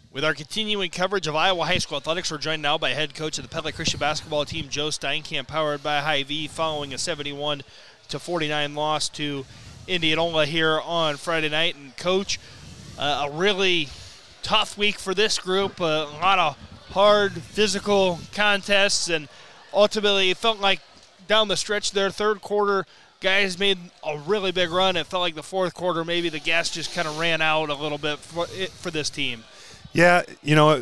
With our continuing coverage of Iowa High School athletics, we're joined now by head coach of the Pettler Christian basketball team, Joe Steinkamp, powered by Hy-Vee, following a 71-49 loss to Indianola here on Friday night. And Coach, a really tough week for this group, a lot of hard physical contests, and ultimately it felt like down the stretch there, third quarter, guys made a really big run. It felt like the fourth quarter, maybe the gas just kind of ran out a little bit for this team. Yeah, going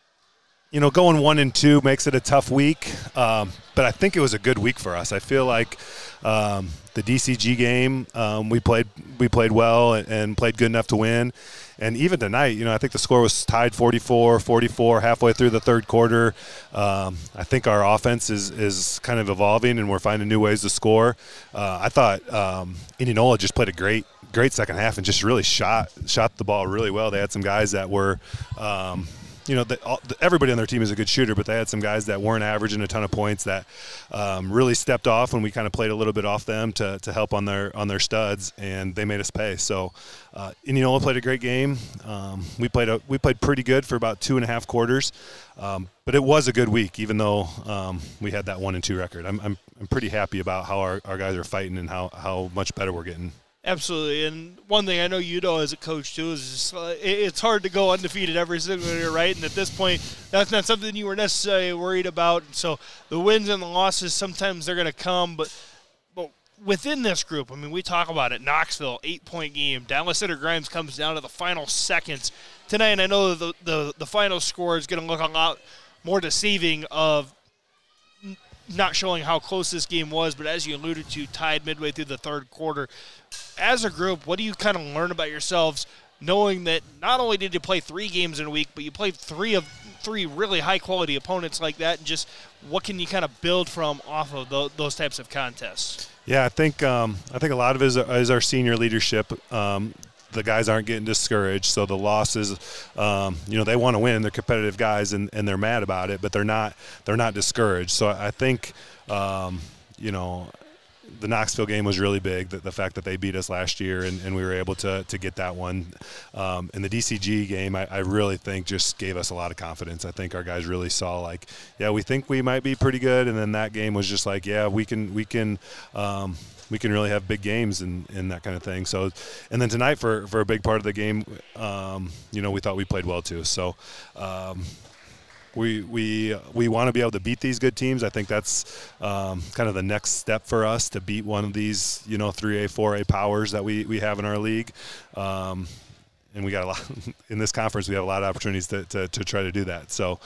1-2 makes it a tough week, but I think it was a good week for us. I feel like the DCG game, we played well and played good enough to win. And even tonight, I think the score was tied 44-44 halfway through the third quarter. I think our offense is kind of evolving, and we're finding new ways to score. I thought Indianola just played a great second half and just really shot the ball really well. They had some guys that were everybody on their team is a good shooter, but they had some guys that weren't averaging a ton of points that really stepped off when we kind of played a little bit off them to help on their studs, and they made us pay. So Indianola played a great game. We played pretty good for about 2.5 quarters, but it was a good week, even though we had that 1-2 record. I'm pretty happy about how our guys are fighting and how much better we're getting. Absolutely, and one thing I know you know as a coach too is just, it's hard to go undefeated every single year, right? And at this point, that's not something you were necessarily worried about. And so the wins and the losses, sometimes they're going to come, but within this group, I mean, we talk about it. Knoxville, 8-point game. Dallas Center Grimes comes down to the final seconds tonight, and I know the final score is going to look a lot more deceiving of not showing how close this game was, but as you alluded to, tied midway through the third quarter. As a group, what do you kind of learn about yourselves, knowing that not only did you play 3 games in a week, but you played three really high-quality opponents like that, and just what can you kind of build from off of those types of contests? Yeah, I think a lot of it is our senior leadership. The guys aren't getting discouraged, so the losses, they want to win. They're competitive guys, and they're mad about it, but they're not discouraged. So I think, the Knoxville game was really big, the fact that they beat us last year and we were able to get that one. And the DCG game, I really think just gave us a lot of confidence. I think our guys really saw we think we might be pretty good, and then that game was just we can really have big games and that kind of thing. So, and then tonight for a big part of the game, we thought we played well too. So, we want to be able to beat these good teams. I think that's kind of the next step for us, to beat one of these 3A, 4A powers that we have in our league. And we got a lot in this conference. We have a lot of opportunities to try to do that. So,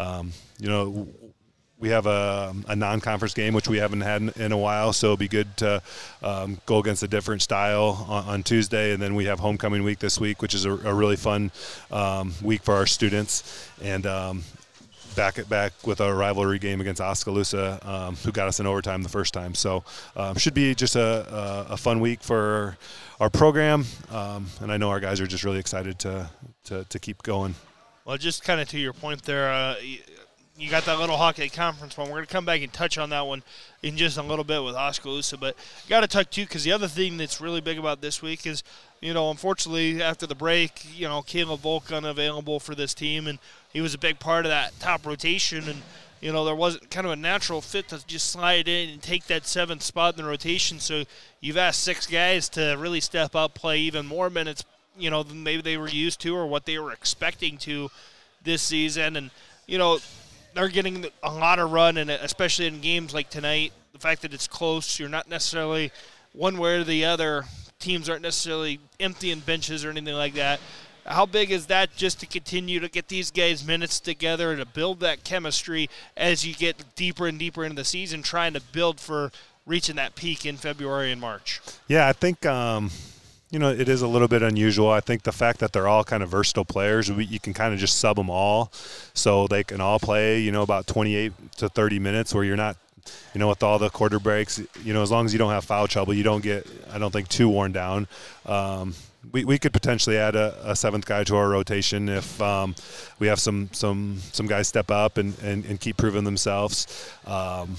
we have a non-conference game, which we haven't had in a while, so it'll be good to go against a different style on Tuesday. And then we have homecoming week this week, which is a really fun week for our students. And back with a rivalry game against Oskaloosa, who got us in overtime the first time. So should be just a fun week for our program. And I know our guys are just really excited to keep going. Well, just kind of to your point there, you got that little hockey conference one. We're going to come back and touch on that one in just a little bit with Oskaloosa. But you got to touch, too, because the other thing that's really big about this week is, unfortunately, after the break, Caleb Volk unavailable for this team, and he was a big part of that top rotation. And, there wasn't kind of a natural fit to just slide in and take that 7th spot in the rotation. So you've asked 6 guys to really step up, play even more minutes, than maybe they were used to or what they were expecting to this season. And, they're getting a lot of run, and especially in games like tonight, the fact that it's close, you're not necessarily one way or the other. Teams aren't necessarily emptying benches or anything like that. How big is that just to continue to get these guys minutes together and to build that chemistry as you get deeper and deeper into the season, trying to build for reaching that peak in February and March? Yeah, I think it is a little bit unusual. I think the fact that they're all kind of versatile players, you can kind of just sub them all so they can all play, about 28 to 30 minutes where you're not, with all the quarter breaks, as long as you don't have foul trouble, you don't get, I don't think, too worn down. We could potentially add a 7th guy to our rotation if we have some guys step up and keep proving themselves.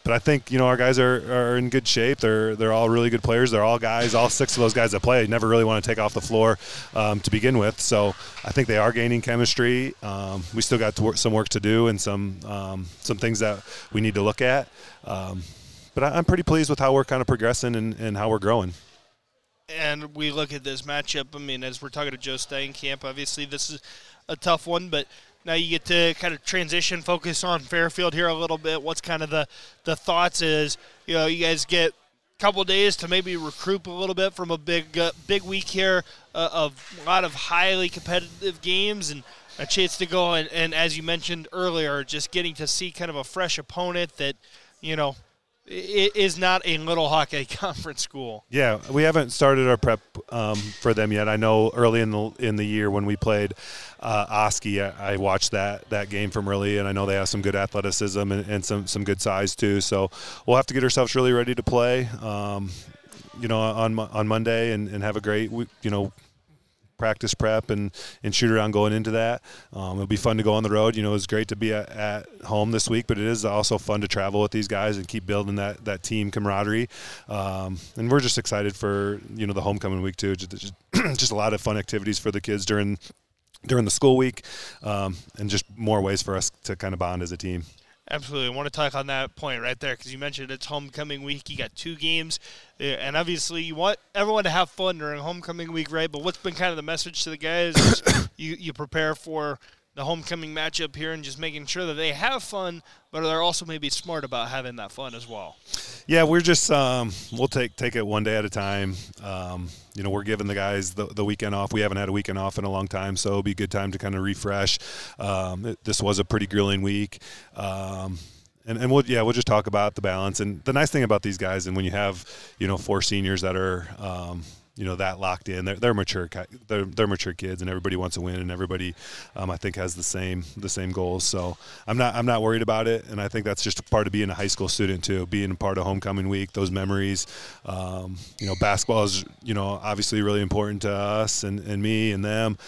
but I think our guys are in good shape. They're all really good players. They're all guys. All 6 of those guys that play never really want to take off the floor to begin with. So I think they are gaining chemistry. We still got some work to do and some things that we need to look at. But I'm pretty pleased with how we're kind of progressing and how we're growing. And we look at this matchup. I mean, as we're talking to Joe Steinkamp, obviously this is a tough one, but now you get to kind of transition, focus on Fairfield here a little bit. What's kind of the thoughts is, you guys get a couple of days to maybe recruit a little bit from a big week here of a lot of highly competitive games and a chance to go and as you mentioned earlier, just getting to see kind of a fresh opponent that, it is not a Little Hawk conference school. Yeah, we haven't started our prep for them yet. I know early in the year when we played Oski, I watched that game from early, and I know they have some good athleticism and some good size too. So we'll have to get ourselves really ready to play, on Monday and have a great practice prep and shoot around going into that. It'll be fun to go on the road. It was great to be at home this week, but it is also fun to travel with these guys and keep building that team camaraderie. And we're just excited for, the homecoming week too. Just a lot of fun activities for the kids during the school week, and just more ways for us to kind of bond as a team. Absolutely. I want to talk on that point right there because you mentioned it's homecoming week. You got 2 games, and obviously you want everyone to have fun during homecoming week, right? But what's been kind of the message to the guys is you prepare for the homecoming matchup here and just making sure that they have fun, but they're also maybe smart about having that fun as well. Yeah, we're just we'll take it one day at a time. We're giving the guys the weekend off. We haven't had a weekend off in a long time, so it'll be a good time to kind of refresh. This was a pretty grueling week. And we'll just talk about the balance. And the nice thing about these guys, and when you have 4 seniors that are that locked in, they're mature kids, and everybody wants to win, and everybody I think has the same goals. So I'm not worried about it, and I think that's just a part of being a high school student too, being a part of homecoming week. Those memories, basketball is obviously really important to us and me and them.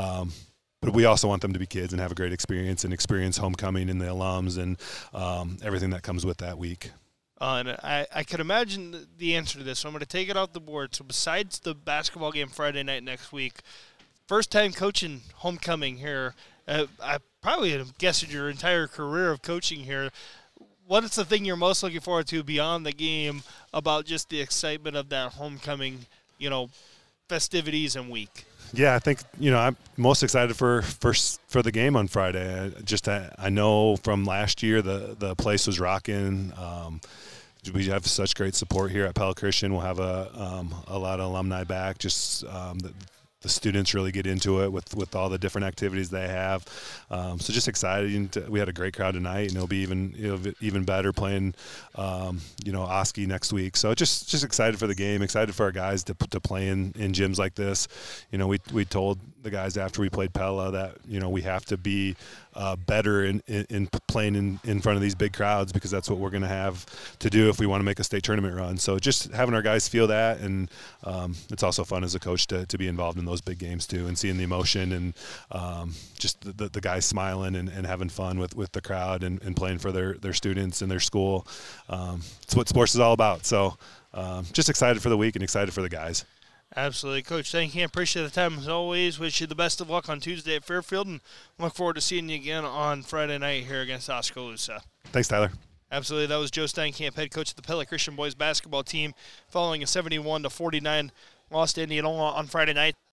But we also want them to be kids and have a great experience and experience homecoming and the alums and everything that comes with that week. And I could imagine the answer to this, so I'm going to take it off the board. So besides the basketball game Friday night next week, first time coaching homecoming here, I probably have guessed your entire career of coaching here. What is the thing you're most looking forward to beyond the game about just the excitement of that homecoming, festivities and week? Yeah, I think I'm most excited for the game on Friday. I know from last year the place was rocking. We have such great support here at Pella Christian. We'll have a lot of alumni back. Just the students really get into it with all the different activities they have. So just excited. We had a great crowd tonight, and it'll be even better playing Oski next week. So just excited for the game, excited for our guys to play in gyms like this. We told the guys after we played Pella that we have to be better in playing in front of these big crowds, because that's what we're going to have to do if we want to make a state tournament run. So just having our guys feel that, and it's also fun as a coach to be involved in those big games too, and seeing the emotion and just the guys smiling and having fun with the crowd and playing for their students and their school. It's what sports is all about. So just excited for the week and excited for the guys. Absolutely. Coach, thank you. Appreciate the time as always. Wish you the best of luck on Tuesday at Fairfield, and look forward to seeing you again on Friday night here against Oskaloosa. Thanks, Tyler. Absolutely. That was Joe Steinkamp, head coach of the Pella Christian boys basketball team, following a 71-49 loss to Indianola on Friday night.